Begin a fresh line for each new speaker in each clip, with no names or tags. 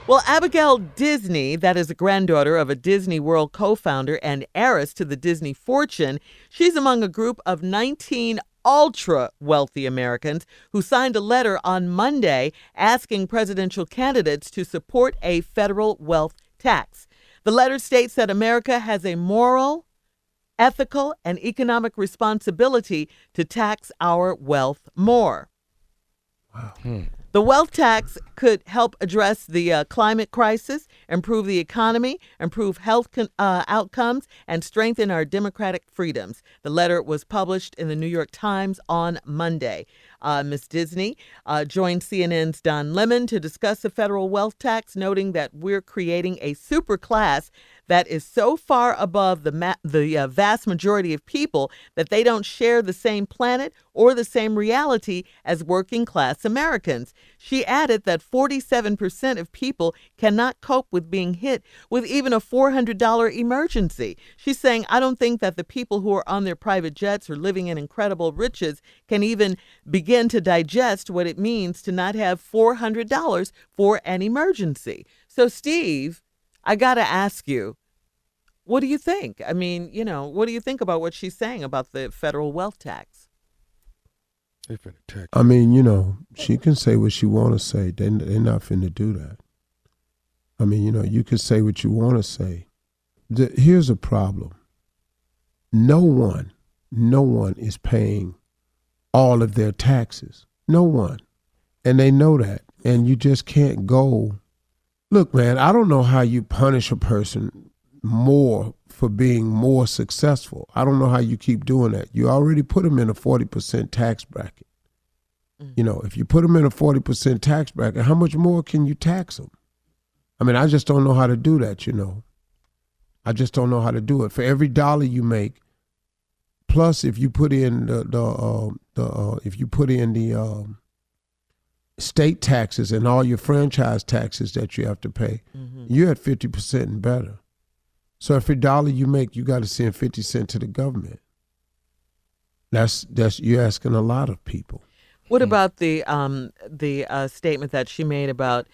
Well, Abigail Disney, that is a granddaughter of a Disney World co-founder and heiress to the Disney fortune, she's among a group of 19 ultra wealthy Americans who signed a letter on Monday asking presidential candidates to support a federal wealth tax. The letter states that America has a moral, ethical, and economic responsibility to tax our wealth more.
Wow.
The wealth tax could help address the climate crisis, improve the economy, improve health outcomes, and strengthen our democratic freedoms. The letter was published in the New York Times on Monday. Ms. Disney joined CNN's Don Lemon to discuss the federal wealth tax, noting that we're creating a super class that is so far above the vast majority of people that they don't share the same planet or the same reality as working class Americans. She added that 47% of people cannot cope with being hit with even a $400 emergency. She's saying, I don't think that the people who are on their private jets or living in incredible riches can even begin to digest what it means to not have $400 for an emergency. So, Steve, I got to ask you, what do you think? I mean, what do you think about what she's saying about the federal wealth tax?
I mean, she can say what she want to say. They're not finna do that. I mean, you can say what you want to say. Here's a problem. No one is paying all of their taxes. No one. And they know that. And you just can't go. Look, man, I don't know how you punish a person more for being more successful. I don't know how you keep doing that. You already put them in a 40% tax bracket.
Mm-hmm.
If you put them in a 40% tax bracket, how much more can you tax them? I mean, I just don't know how to do that, I just don't know how to do it. For every dollar you make, plus if you put in the state taxes and all your franchise taxes that you have to pay, you're at 50% and better. So every dollar you make, you got to send 50 cents to the government. That's you're asking a lot of people.
What about the statement that she made about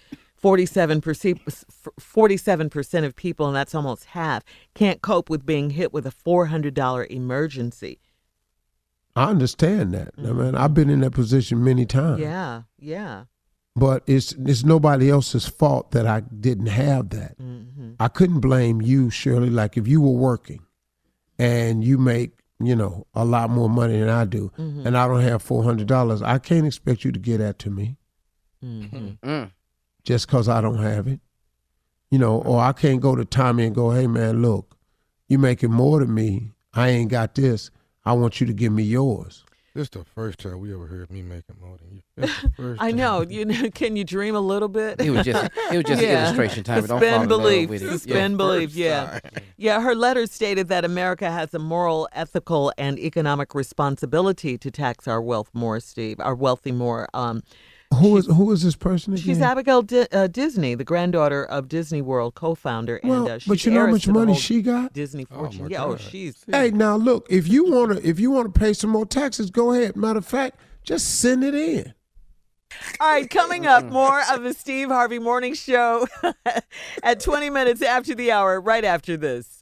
47% of people, and that's almost half, can't cope with being hit with a $400 emergency?
I understand that. I mean, I've been in that position many times.
Yeah.
But it's nobody else's fault that I didn't have that.
Mm-hmm.
I couldn't blame you, Shirley. Like if you were working and you make, a lot more money than I do, and I don't have $400, I can't expect you to get that to me just because I don't have it. Or I can't go to Tommy and go, hey, man, look, you making more than me. I ain't got this. I want you to give me yours.
This is the first time we ever heard me making more than you. This the first
I
time.
know. Can you dream a little bit?
It was just illustration time. Don't fall
Suspend
in love
belief.
with it.
Suspend belief. Yeah. Yeah. Her letter stated that America has a moral, ethical, and economic responsibility to tax our wealth more, Steve. Our wealthy more.
Who is this person again?
She's Abigail Disney, the granddaughter of Disney World co-founder, and she's
but you know how
heiress
much
to the
money
whole
she got?
Disney fortune.
my God.
She's.
Hey, now look, if you wanna pay some more taxes, go ahead. Matter of fact, just send it in.
All right, coming up, more of the Steve Harvey Morning Show at 20 minutes after the hour, right after this.